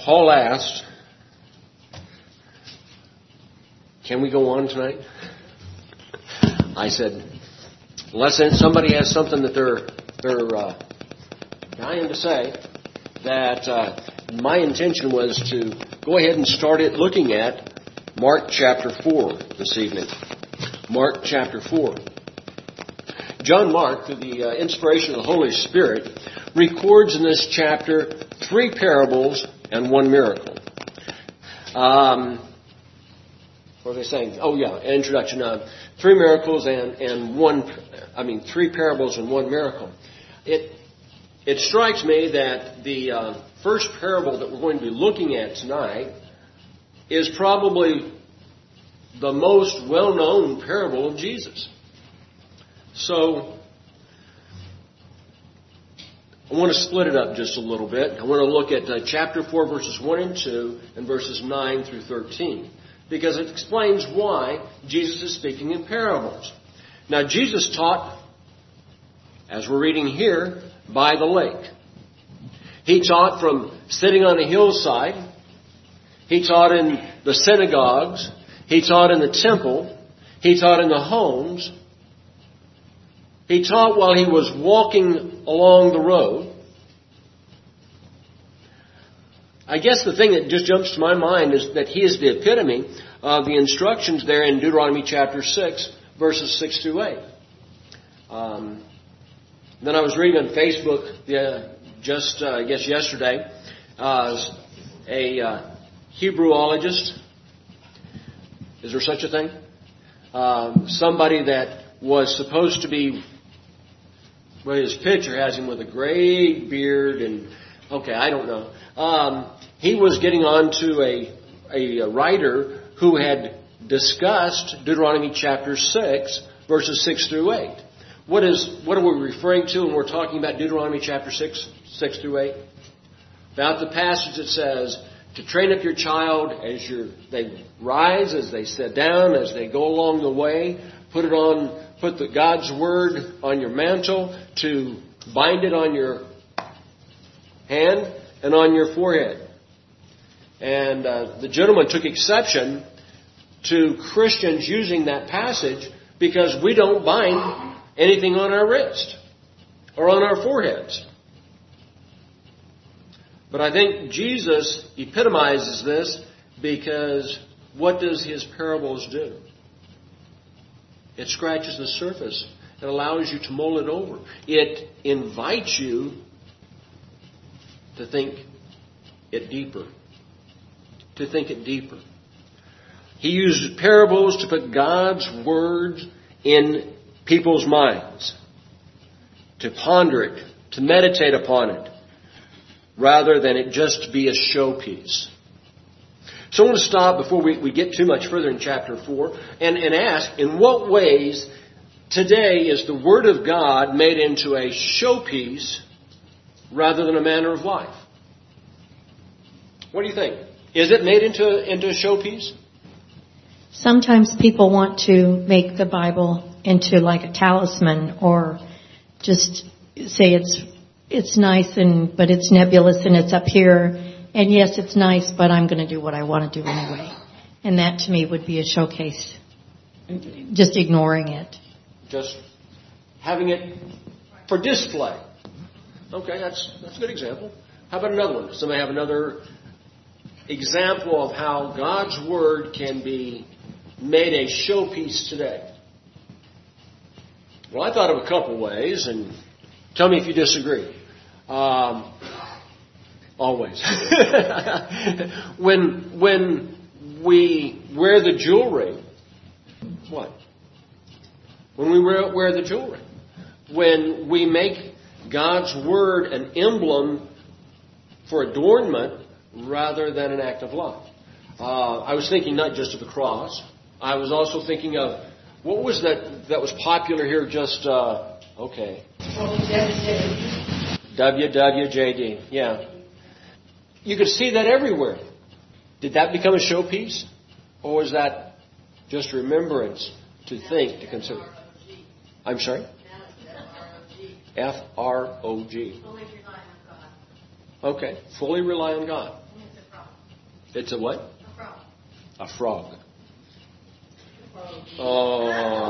Paul asked, can we go on tonight? I said, unless somebody has something that they're dying to say, that my intention was to go ahead and start it looking at Mark chapter 4 this evening. Mark chapter 4. John Mark, through the inspiration of the Holy Spirit, records in this chapter 3 parables and 1 miracle. What are they saying? Oh yeah, introduction. 3 miracles and 3 parables and 1 miracle. It strikes me that the first parable that we're going to be looking at tonight is probably the most well-known parable of Jesus. So, I want to split it up just a little bit. I want to look at chapter 4, verses 1 and 2, and verses 9 through 13. Because it explains why Jesus is speaking in parables. Now, Jesus taught, as we're reading here, by the lake. He taught from sitting on a hillside. He taught in the synagogues. He taught in the temple. He taught in the homes. He taught while he was walking along the road. I guess the thing that just jumps to my mind is that he is the epitome of the instructions there in Deuteronomy chapter 6, verses 6 through 8. Then I was reading on Facebook yesterday, a Hebrewologist. Is there such a thing? Somebody that was supposed to be, well, his picture has him with a great beard and, I don't know. He was getting on to a writer who had discussed Deuteronomy chapter 6, verses 6 through 8. What are we referring to when we're talking about Deuteronomy chapter 6 through 8? About the passage that says, to train up your child as they rise, as they sit down, as they go along the way, put the God's word on your mantle, to bind it on your hand and on your forehead. And the gentleman took exception to Christians using that passage because we don't bind anything on our wrist or on our foreheads. But I think Jesus epitomizes this because what does his parables do? It scratches the surface. It allows you to mull it over. It invites you to think it deeper. To think it deeper. He uses parables to put God's words in people's minds. To ponder it. To meditate upon it. Rather than it just be a showpiece. So I want to stop before we get too much further in chapter 4 and ask, in what ways today is the Word of God made into a showpiece rather than a manner of life? What do you think? Is it made into a showpiece? Sometimes people want to make the Bible into like a talisman, or just say it's nice but it's nebulous and it's up here. And yes, it's nice, but I'm going to do what I want to do anyway. And that to me would be a showcase. Just ignoring it. Just having it for display. Okay, that's a good example. How about another one? Somebody have another example of how God's Word can be made a showpiece today? Well, I thought of a couple ways, and tell me if you disagree. Always. When we wear the jewelry, what? When we wear the jewelry. When we make God's Word an emblem for adornment rather than an act of love. I was thinking not just of the cross. I was also thinking of, what was that was popular here just, WWJD. Yeah. You could see that everywhere. Did that become a showpiece? Or was that just remembrance to think, to consider? I'm sorry? F-R-O-G. Fully rely on God. Okay. Fully rely on God. It's a It's a what? A frog. A frog. Oh.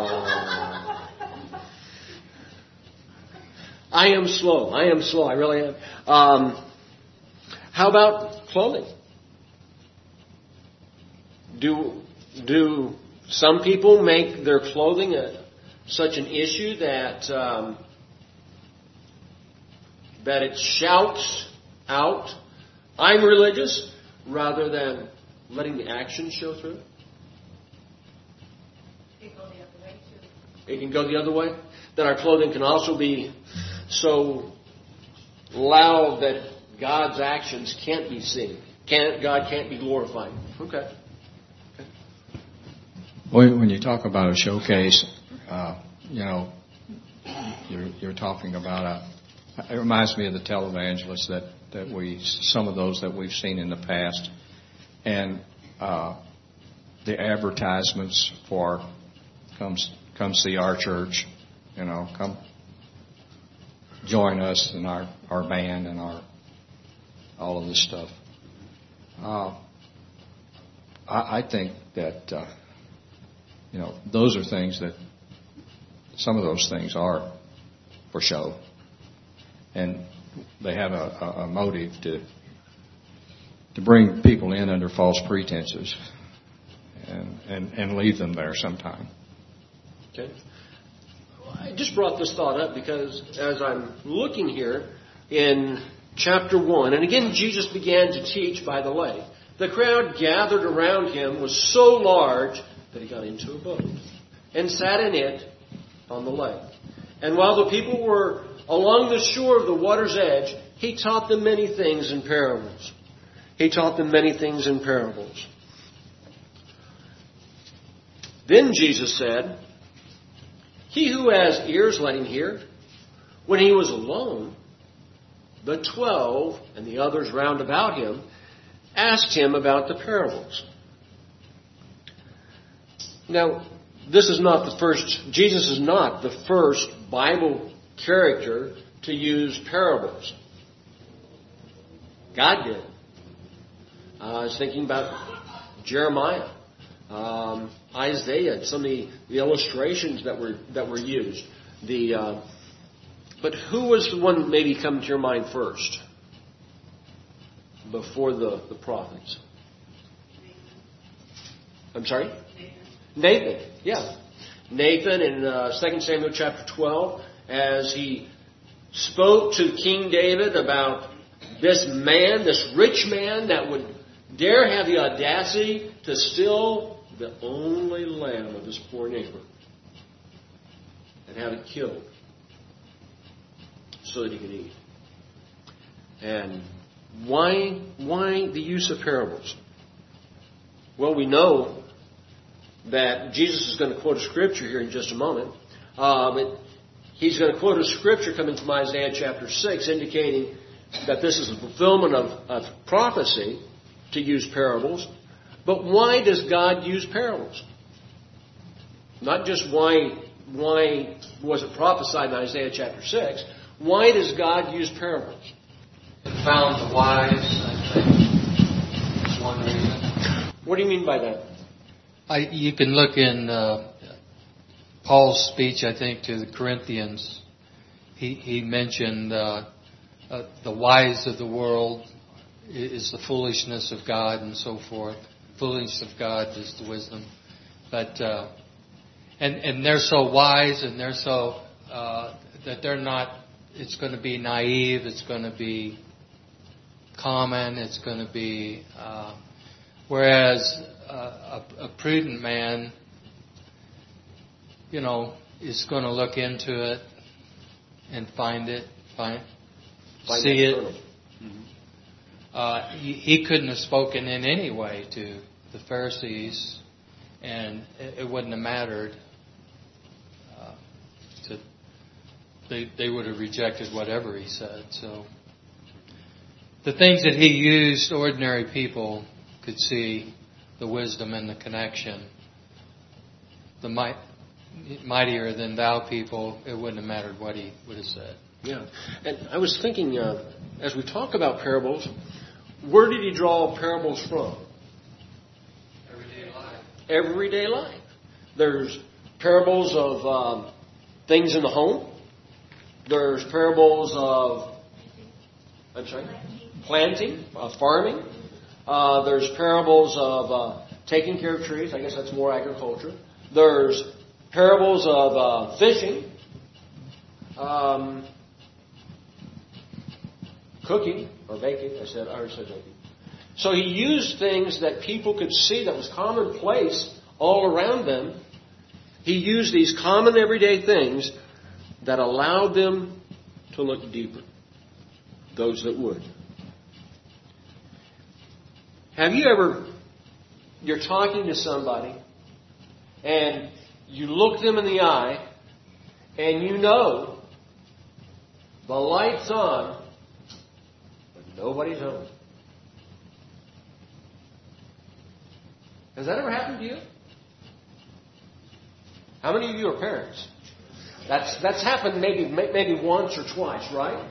I am slow. I really am. How about clothing? Do some people make their clothing such an issue that it shouts out, "I'm religious," rather than letting the action show through? It can go the other way too. It can go the other way? That our clothing can also be so loud that God's actions can't be seen. God can't be glorified. Okay. When you talk about a showcase, you're talking about it reminds me of the televangelists some of those that we've seen in the past, and the advertisements for come see our church, come join us in our band and all of this stuff. I think that those are things that some of those things are for show, and they have a motive to bring people in under false pretenses and leave them there sometime. Okay. I just brought this thought up because as I'm looking here in chapter 1, and again Jesus began to teach by the way. The crowd gathered around him was so large that he got into a boat and sat in it on the lake. And while the people were along the shore of the water's edge, he taught them many things in parables. Then Jesus said, "He who has ears, let him hear." When he was alone, the 12 and the others round about him asked him about the parables. Now, Jesus is not the first Bible character to use parables. God did. I was thinking about Jeremiah, Isaiah, some of the illustrations that were used. But who was the one maybe come to your mind first before the prophets? I'm sorry? Nathan, yeah. Nathan in 2 Samuel chapter 12, as he spoke to King David about this rich man that would dare have the audacity to steal the only lamb of his poor neighbor and have it killed so that he could eat. And why the use of parables? Well, we know that Jesus is going to quote a scripture here in just a moment. He's going to quote a scripture coming from Isaiah chapter 6 indicating that this is a fulfillment of prophecy to use parables. But why does God use parables? Not just why was it prophesied in Isaiah chapter 6. Why does God use parables? Found the wise, I think. That's one reason. What do you mean by that? You can look in Paul's speech, I think, to the Corinthians. He mentioned the wise of the world is the foolishness of God and so forth. Foolishness of God is the wisdom. But and they're so wise and they're so that they're not. It's going to be naive. It's going to be common. It's going to be whereas a prudent man, is going to look into it and find it, see it. Mm-hmm. He couldn't have spoken in any way to the Pharisees, and it wouldn't have mattered. They would have rejected whatever he said. So the things that he used, ordinary people could see the wisdom and the connection. The mightier than thou people, it wouldn't have mattered what he would have said. Yeah. And I was thinking, as we talk about parables, where did he draw parables from? everyday life. There's parables of things in the home. There's parables of planting, farming. There's parables of taking care of trees. I guess that's more agriculture. There's parables of fishing, cooking or baking. I already said baking. So he used things that people could see that was commonplace all around them. He used these common everyday things that allowed them to look deeper. Those that would. Have you ever, you're talking to somebody and you look them in the eye and you know the light's on, but nobody's home. Has that ever happened to you? How many of you are parents? That's happened maybe once or twice, right?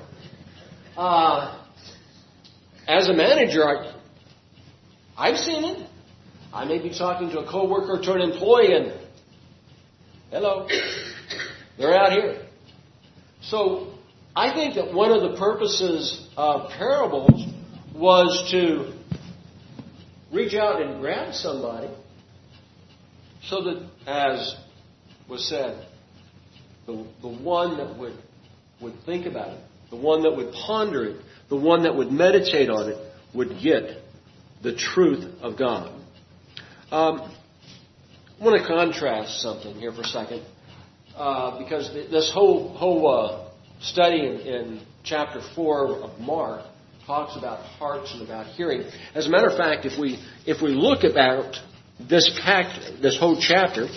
As a manager, I've seen it. I may be talking to a coworker or to an employee, and hello, they're out here. So I think that one of the purposes of parables was to reach out and grab somebody so that, as was said, the one that would think about it, the one that would ponder it, the one that would meditate on it would get the truth of God. I want to contrast something here for a second, because this whole study in chapter 4 of Mark talks about hearts and about hearing. As a matter of fact, if we look about this whole chapter,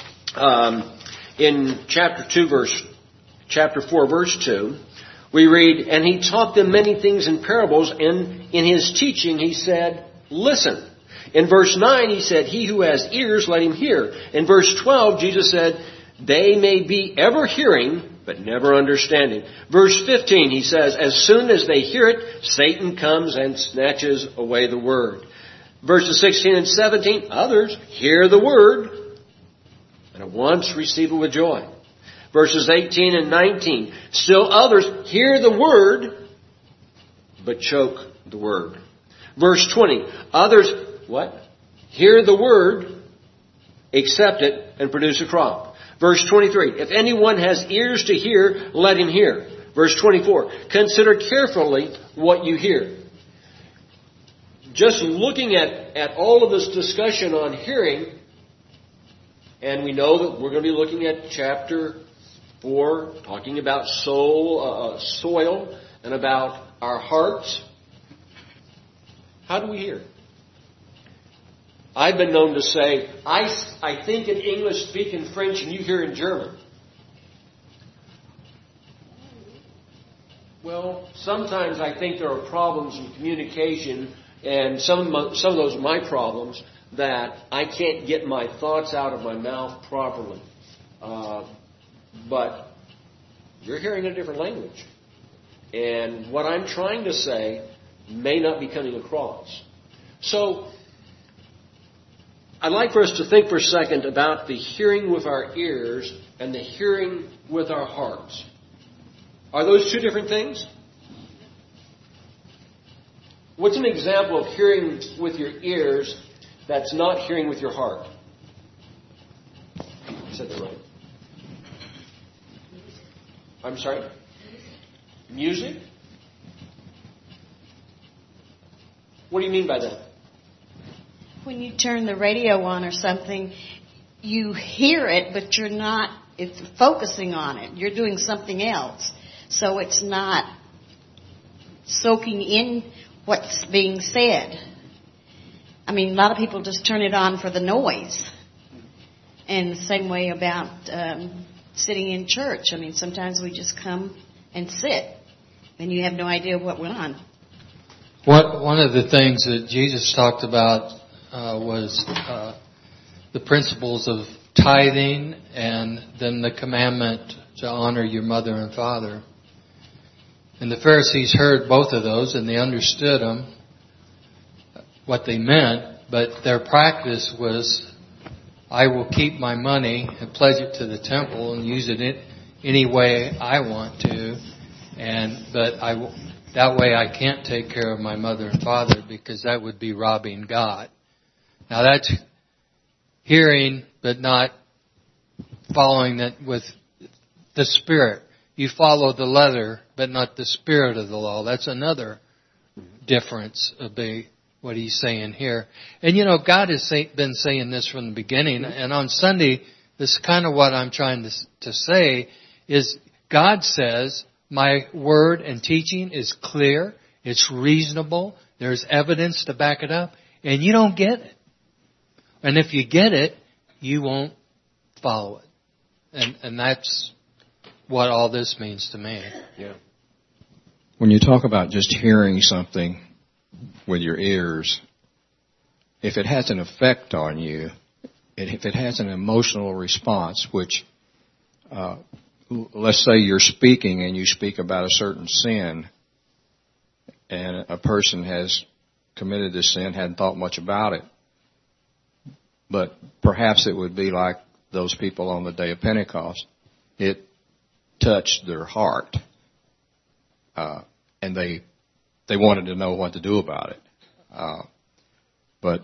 in chapter 4, verse 2, we read, "And he taught them many things in parables, and in his teaching he said, 'Listen.' In verse 9, he said, 'He who has ears, let him hear.' In verse 12, Jesus said, 'They may be ever hearing, but never understanding.' Verse 15, he says, 'As soon as they hear it, Satan comes and snatches away the word.' Verses 16 and 17, 'Others hear the word, and at once receive it with joy.' Verses 18 and 19, 'Still others hear the word, but choke the word.' Verse 20, 'Others,' what? 'Hear the word, accept it, and produce a crop.' Verse 23, 'If anyone has ears to hear, let him hear.' Verse 24, 'Consider carefully what you hear.' Just looking at all of this discussion on hearing, and we know that we're going to be looking at chapter 4, talking about soil, and about our hearts. How do we hear? I've been known to say, I think in English, speak in French, and you hear in German. Well, sometimes I think there are problems in communication, and some of those are my problems, that I can't get my thoughts out of my mouth properly. But you're hearing a different language. And what I'm trying to say may not be coming across. So, I'd like for us to think for a second about the hearing with our ears and the hearing with our hearts. Are those two different things? What's an example of hearing with your ears that's not hearing with your heart? I said that right. I'm sorry? Music? What do you mean by that? When you turn the radio on or something, you hear it, but you're not focusing on it. You're doing something else. So it's not soaking in what's being said. I mean, a lot of people just turn it on for the noise. And the same way about sitting in church. I mean, sometimes we just come and sit, and you have no idea what went on. One of the things that Jesus talked about was the principles of tithing, and then the commandment to honor your mother and father. And the Pharisees heard both of those, and they understood them, what they meant, but their practice was I will keep my money and pledge it to the temple and use it any way I want to, but that way I can't take care of my mother and father because that would be robbing God. Now that's hearing but not following that with the Spirit. You follow the letter but not the spirit of the law. That's another difference of what he's saying here. And God has been saying this from the beginning. And on Sunday, this is kind of what I'm trying to say is God says, my word and teaching is clear. It's reasonable. There's evidence to back it up. And you don't get it. And if you get it, you won't follow it. And that's what all this means to me. Yeah. When you talk about just hearing something with your ears, if it has an effect on you, if it has an emotional response, which, let's say you're speaking and you speak about a certain sin, and a person has committed this sin, hadn't thought much about it, but perhaps it would be like those people on the day of Pentecost. It touched their heart, and they wanted to know what to do about it. But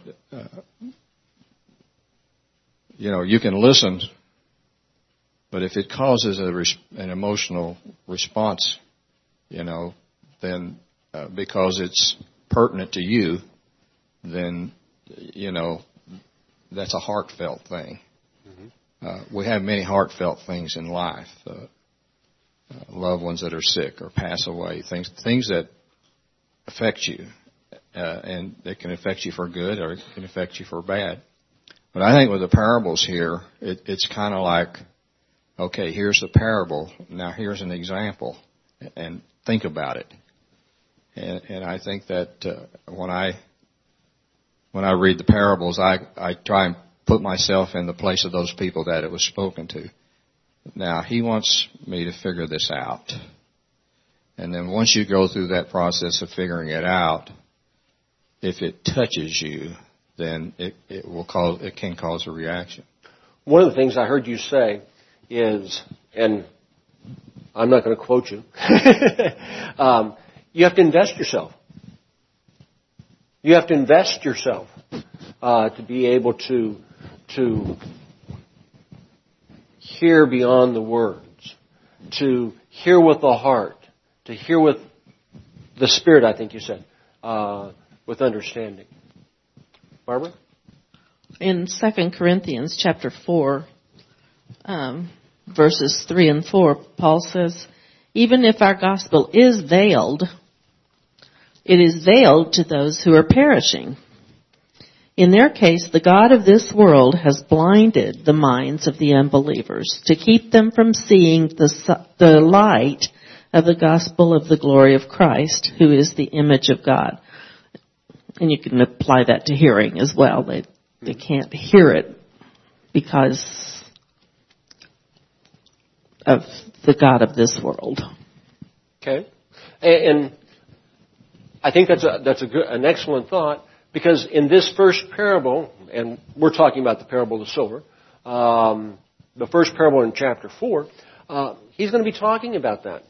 you can listen, but if it causes an emotional response, then because it's pertinent to you, then that's a heartfelt thing. Mm-hmm. We have many heartfelt things in life. Loved ones that are sick or pass away, things that affect you, and it can affect you for good or it can affect you for bad. But I think with the parables here, it's kind of like, okay, here's the parable, now here's an example, and think about it. And I think that when I read the parables, I try and put myself in the place of those people that it was spoken to. Now, he wants me to figure this out. And then once you go through that process of figuring it out, if it touches you, then it can cause a reaction. One of the things I heard you say is, and I'm not going to quote you, you have to invest yourself. You have to invest yourself to be able to hear beyond the words, to hear with the heart, to hear with the Spirit, I think you said, with understanding. Barbara? In 2 Corinthians chapter 4, verses 3 and 4, Paul says, even if our gospel is veiled, it is veiled to those who are perishing. In their case, the God of this world has blinded the minds of the unbelievers to keep them from seeing the light of the gospel of the glory of Christ, who is the image of God. And you can apply that to hearing as well. They can't hear it because of the God of this world. Okay. And I think that's an excellent thought, because in this first parable, and we're talking about the parable of the silver, the first parable in chapter 4, he's going to be talking about that.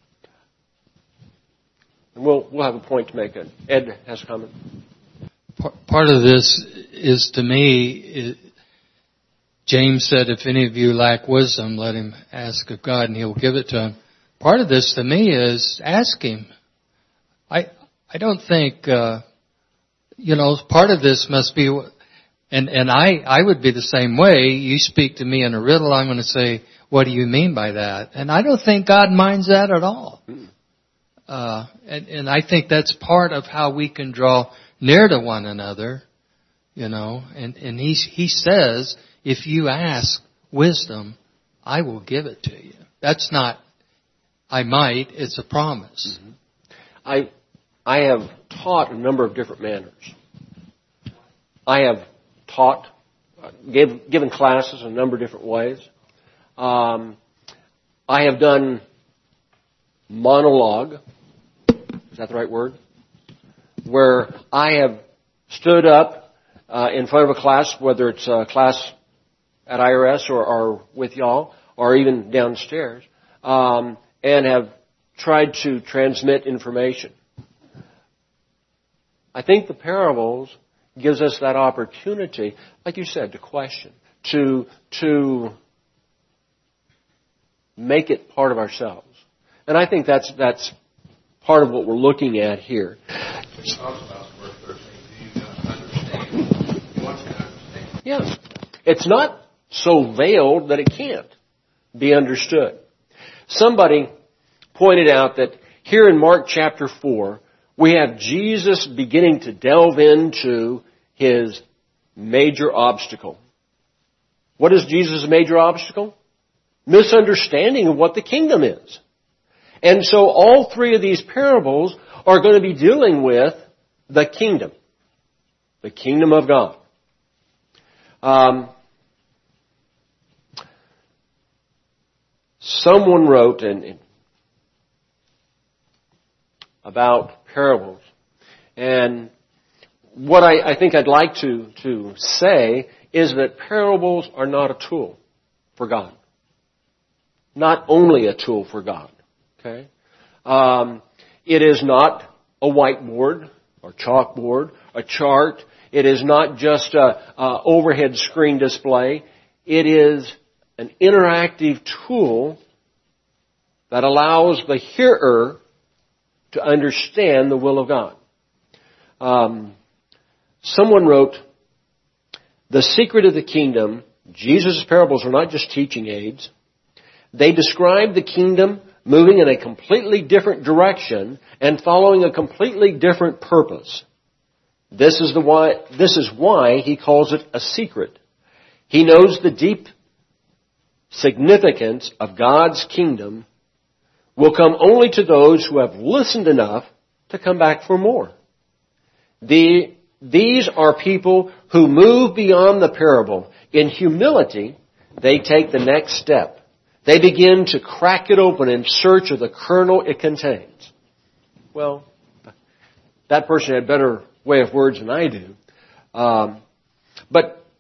And we'll have a point to make. Ed has a comment. Part of this is, to me, James said, if any of you lack wisdom, let him ask of God and he'll give it to him. Part of this to me is ask him. I don't think, part of this must be, and I would be the same way. You speak to me in a riddle, I'm going to say, what do you mean by that? And I don't think God minds that at all. And I think that's part of how we can draw near to one another, and he says, if you ask wisdom, I will give it to you. That's not, I might, it's a promise. Mm-hmm. I have taught a number of different manners. I have taught, given classes a number of different ways. I have done monologue. Is that the right word? Where I have stood up in front of a class, whether it's a class at IRS or with y'all, or even downstairs, and have tried to transmit information. I think the parables gives us that opportunity, like you said, to question, to make it part of ourselves. And I think that's part of what we're looking at here. Yeah. It's not so veiled that it can't be understood. Somebody pointed out that here in Mark chapter 4, we have Jesus beginning to delve into his major obstacle. What is Jesus' major obstacle? Misunderstanding of what the kingdom is. And so all three of these parables are going to be dealing with the kingdom of God. Someone wrote about parables, and what I think I'd like to say is that parables are not a tool for God. Not only a tool for God. Okay? It is not a whiteboard or chalkboard, a chart. It is not just a overhead screen display. It is an interactive tool that allows the hearer to understand the will of God. Someone wrote, "The secret of the kingdom, Jesus' parables are not just teaching aids. They describe the kingdom moving in a completely different direction and following a completely different purpose. This is why he calls it a secret. He knows the deep significance of God's kingdom will come only to those who have listened enough to come back for more. These are people who move beyond the parable. In humility, they take the next step. They begin to crack it open in search of the kernel it contains." Well, that person had a better way of words than I do. But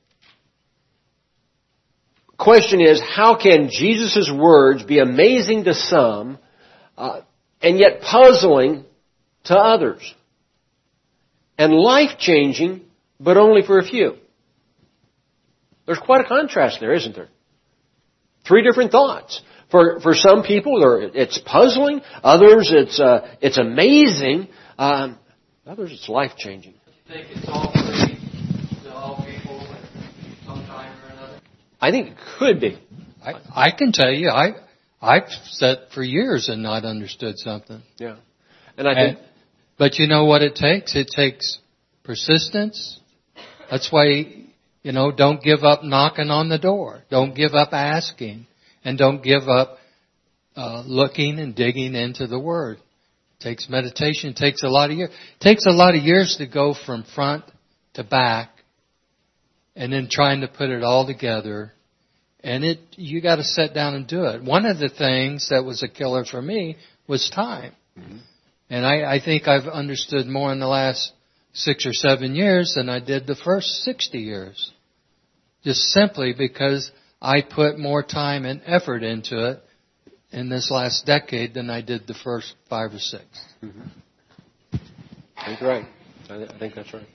question is, how can Jesus' words be amazing to some and yet puzzling to others? And life-changing, but only for a few. There's quite a contrast there, isn't there? Three different thoughts. For some people, it's puzzling. Others, it's amazing. Others, it's life-changing. Do you think it's all free to all people at some time or another? I think it could be. I can tell you, I've sat for years and not understood something. Yeah. And I think... But you know what it takes? It takes persistence. That's why, don't give up knocking on the door. Don't give up asking. And don't give up looking and digging into the Word. It takes meditation. It takes a lot of years. It takes a lot of years to go from front to back and then trying to put it all together. And you got to sit down and do it. One of the things that was a killer for me was time. Mm-hmm. And I think I've understood more in the last 6 or 7 years than I did the first 60 years. Just simply because I put more time and effort into it in this last decade than I did the first 5 or 6. Mm-hmm. That's right. I think that's right.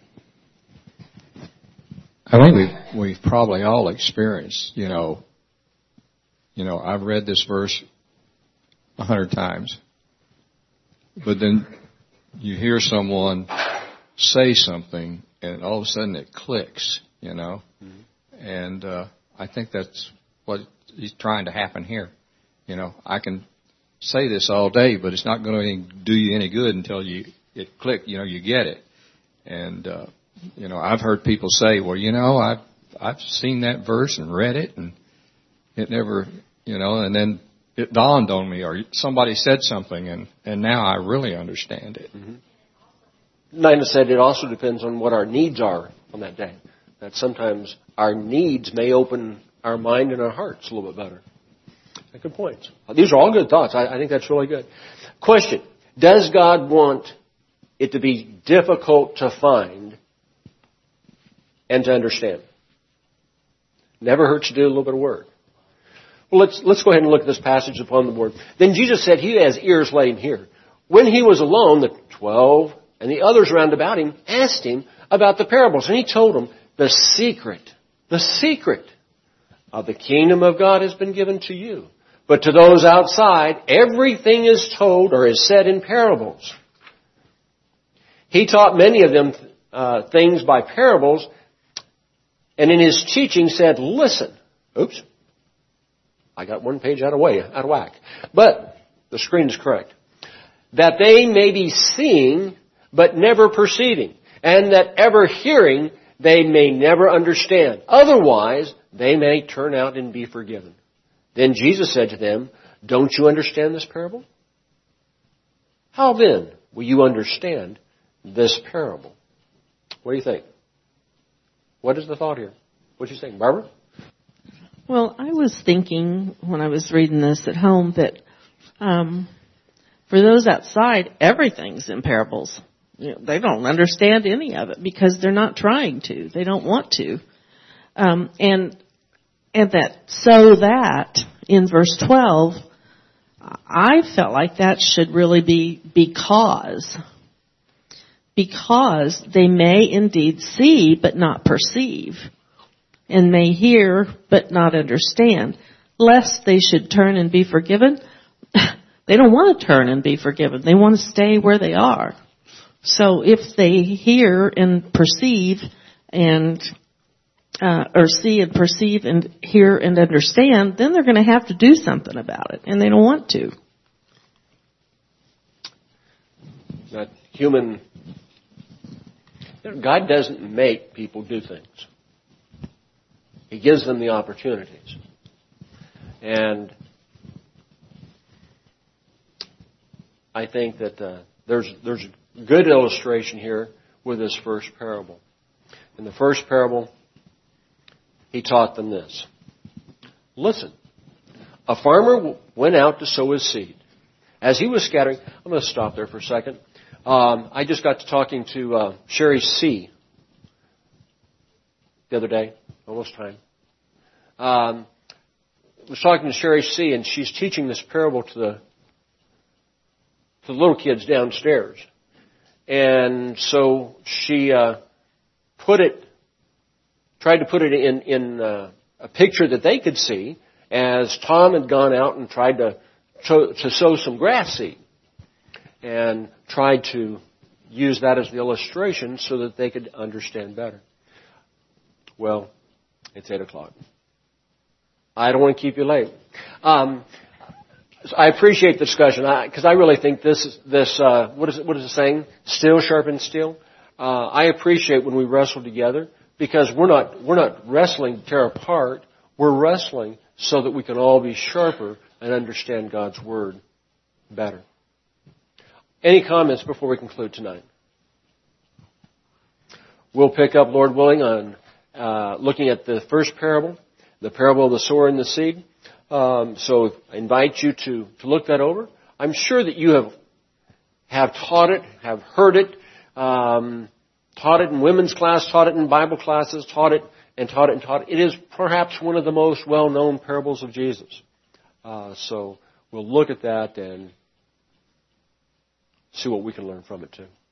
I think we've probably all experienced, I've read this verse 100 times. But then you hear someone say something, and all of a sudden it clicks, Mm-hmm. And I think that's what is trying to happen here. I can say this all day, but it's not going to do you any good until it click. You get it. And I've heard people say, "Well, I've seen that verse and read it, and it never, and then." It dawned on me, or somebody said something, and now I really understand it. Mm-hmm. Nina said it also depends on what our needs are on that day. That sometimes our needs may open our mind and our hearts a little bit better. Good points. These are all good thoughts. I think that's really good. Question: does God want it to be difficult to find and to understand? Never hurts to do a little bit of work. Well, let's go ahead and look at this passage upon the board. Then Jesus said, he who has ears, let him hear. When he was alone, the 12 and the others round about him asked him about the parables. And he told them, the secret of the kingdom of God has been given to you. But to those outside, everything is told or is said in parables. He taught many of them things by parables, and in his teaching said, listen. Oops. I got one page out of whack. But the screen is correct. That they may be seeing, but never perceiving. And that ever hearing, they may never understand. Otherwise, they may turn out and be forgiven. Then Jesus said to them, don't you understand this parable? How then will you understand this parable? What do you think? What is the thought here? What do you think, Barbara? Well, I was thinking when I was reading this at home that for those outside, everything's in parables. You know, they don't understand any of it because they're not trying to. They don't want to. And that in verse 12, I felt like that should really be because they may indeed see but not perceive, and may hear but not understand, lest they should turn and be forgiven. They don't want to turn and be forgiven. They want to stay where they are. So if they hear and perceive and or see and perceive and hear and understand, then they're going to have to do something about it, and they don't want to. That human, God doesn't make people do things. He gives them the opportunities. And I think that there's a good illustration here with this first parable. In the first parable, he taught them this. Listen, a farmer went out to sow his seed. As he was scattering, I'm going to stop there for a second. I just got to talking to Sherry C. the other day, almost time. I was talking to Sherry C. and she's teaching this parable to the little kids downstairs. And so she tried to put it in a picture that they could see as Tom had gone out and tried to sow some grass seed, and tried to use that as the illustration so that they could understand better. Well, it's 8 o'clock. I don't want to keep you late. I appreciate the discussion because I really think this what is it saying? Steel sharpens steel. I appreciate when we wrestle together because we're not wrestling to tear apart. We're wrestling so that we can all be sharper and understand God's Word better. Any comments before we conclude tonight? We'll pick up, Lord willing, on looking at the first parable, the parable of the sower and the seed. So I invite you to look that over. I'm sure that you have taught it, have heard it, taught it in women's class, taught it in Bible classes, taught it. It is perhaps one of the most well-known parables of Jesus. So we'll look at that and see what we can learn from it too.